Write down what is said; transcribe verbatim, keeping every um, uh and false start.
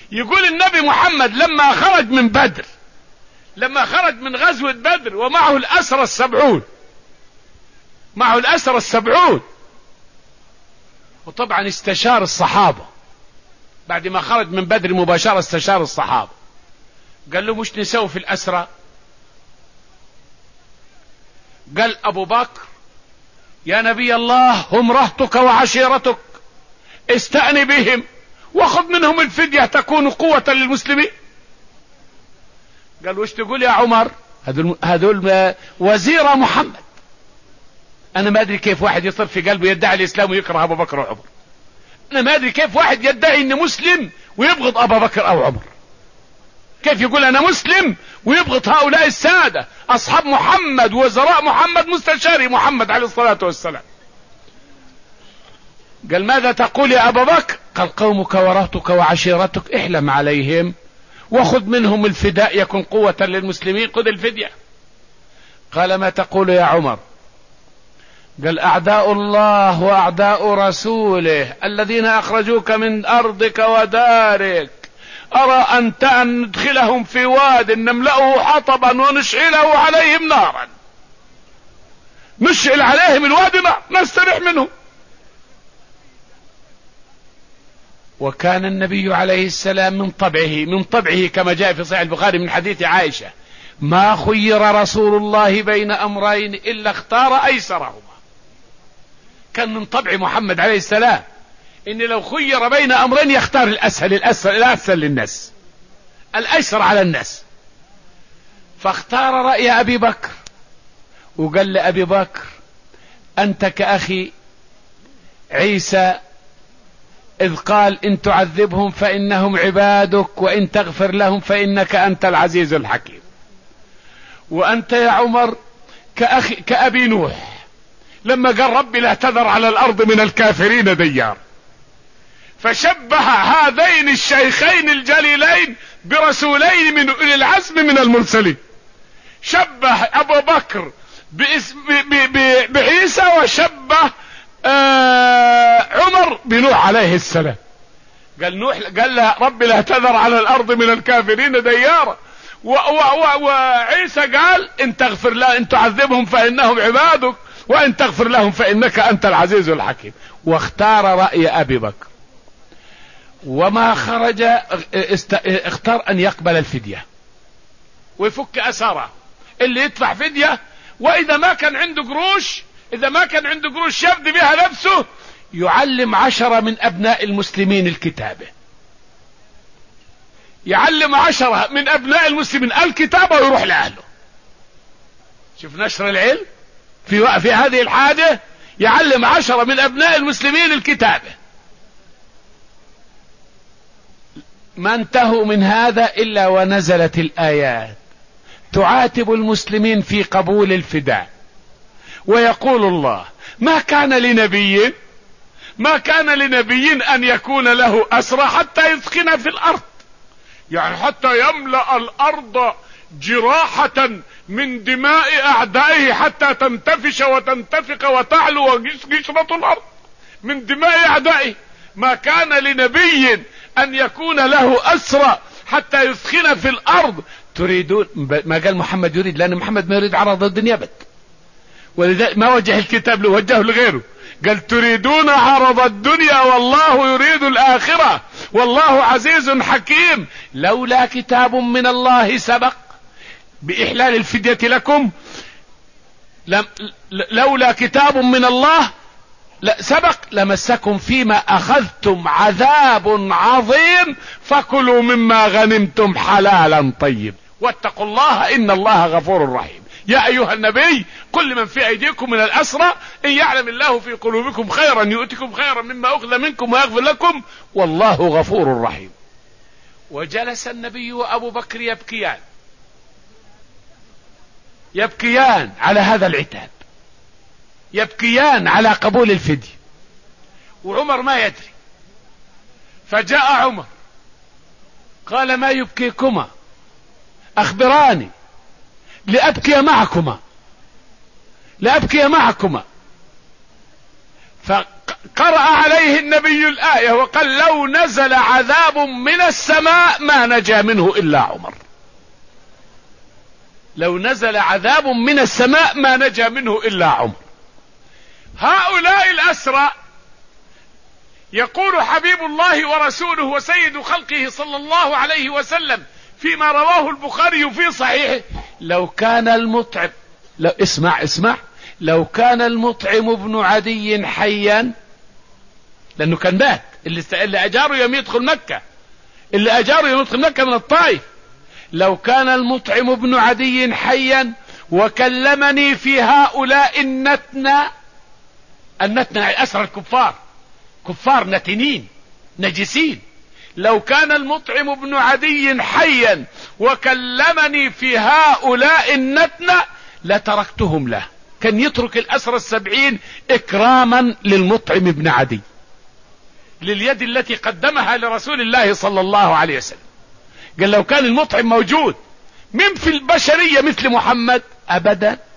يقول النبي محمد لما خرج من بدر، لما خرج من غزوة بدر ومعه الأسرى السبعون، معه الأسرى السبعون، وطبعا استشار الصحابة بعد ما خرج من بدر مباشرة، استشار الصحابة قال له مش نسوي في الأسرى؟ قال أبو بكر يا نبي الله هم رهتك وعشيرتك، استأني بهم وخذ منهم الفدية تكون قوة للمسلمين. قال وش تقول يا عمر؟ هذول هذول وزير محمد، انا ما ادري كيف واحد يصير في قلبه يدعي الاسلام ويكره ابو بكر وعمر، انا ما ادري كيف واحد يدعي انه مسلم ويبغض ابا بكر او عمر، كيف يقول انا مسلم ويبغض هؤلاء السادة اصحاب محمد وزراء محمد مستشاري محمد عليه الصلاة والسلام. قال ماذا تقول يا ابا بكر؟ قال قومك ورهتك وعشيرتك احلم عليهم وخذ منهم الفداء يكون قوة للمسلمين، خذ الفدية. قال ما تقول يا عمر؟ قال اعداء الله واعداء رسوله الذين اخرجوك من ارضك ودارك ارى انت ان ندخلهم في واد نملأه حطبا ونشعله عليهم نارا، نشعل عليهم الوادي نار نستريح منهم. وكان النبي عليه السلام من طبعه من طبعه كما جاء في صحيح البخاري من حديث عائشة ما خير رسول الله بين امرين الا اختار ايسرهما. كان من طبع محمد عليه السلام ان لو خير بين امرين يختار الاسهل الاسهل الاسهل للناس، الايسر على الناس، فاختار رأي ابي بكر وقال لابي بكر انت كاخي عيسى إذ قال إن تعذبهم فإنهم عبادك وإن تغفر لهم فإنك أنت العزيز الحكيم، وأنت يا عمر كأخي كأبي نوح لما قال ربي لا تذر على الأرض من الكافرين ديار، فشبه هذين الشيخين الجليلين برسولين من أولي العزم من المرسلين، شبه أبو بكر باسم بعيسى وشبه آه عمر بنوح عليه السلام. قال نوح قال له ربي لا تذر على الارض من الكافرين ديارا، وعيسى قال ان تغفر لا ان تعذبهم فانهم عبادك وان تغفر لهم فانك انت العزيز الحكيم. واختار رأي ابي بكر وما خرج، اختار ان يقبل الفدية ويفك اساره اللي يدفع فدية، واذا ما كان عنده قروش إذا ما كان عنده قروش يفدي بها نفسه يعلم عشرة من أبناء المسلمين الكتابة، يعلم عشرة من أبناء المسلمين الكتابة ويروح لأهله. شوف نشر العلم في, في هذه الحادثة، يعلم عشرة من أبناء المسلمين الكتابة. ما انتهوا من هذا إلا ونزلت الآيات تعاتب المسلمين في قبول الفداء، ويقول الله ما كان لنبي ما كان لنبي ان يكون له اسرى حتى يثخن في الارض، يعني حتى يملأ الارض جراحة من دماء اعدائه حتى تنتفش وتنتفق وتعلو وقشرة الارض من دماء اعدائه. ما كان لنبي ان يكون له اسرى حتى يثخن في الارض. تريدون ما قال محمد يريد، لان محمد ما يريد عرض الدنيا بد، ولذلك ما وجه الكتاب له، وجهه لغيره، قال تريدون عرض الدنيا والله يريد الآخرة والله عزيز حكيم. لولا كتاب من الله سبق بإحلال الفدية لكم، لم لولا كتاب من الله سبق لمسكم فيما أخذتم عذاب عظيم فكلوا مما غنمتم حلالا طيب واتقوا الله إن الله غفور رحيم. يا أيها النبي قل لمن في أيديكم من الأسرى إن يعلم الله في قلوبكم خيرا يؤتكم خيرا مما أخذ منكم ويغفر لكم والله غفور رحيم. وجلس النبي وأبو بكر يبكيان يبكيان على هذا العتاب، يبكيان على قبول الفدية، وعمر ما يدري. فجاء عمر قال ما يبكيكما؟ أخبراني لأبكي معكما لأبكي معكما. قرأ عليه النبي الآية وقال لو نزل عذاب من السماء ما نجا منه إلا عمر. لو نزل عذاب من السماء ما نجا منه إلا عمر. هؤلاء الأسرى يقول حبيب الله ورسوله وسيد خلقه صلى الله عليه وسلم فيما رواه البخاري في صحيحه: لو كان المطعم، لو اسمع اسمع لو كان المطعم ابن عدي حيا، لأنه كان مات، اللي, اللي أجاره يوم يدخل مكة، اللي أجاره يوم يدخل مكة من الطائف. لو كان المطعم ابن عدي حيا وكلمني في هؤلاء النتنى، النتنى أسرى الكفار، كفار نتنين نجسين، لو كان المطعم ابن عدي حيا وكلمني في هؤلاء النتنى لتركتهم له. كان يترك الأسرى السبعين إكراما للمطعم ابن عدي، لليد التي قدمها لرسول الله صلى الله عليه وسلم. قال لو كان المطعم موجود من في البشرية مثل محمد أبدا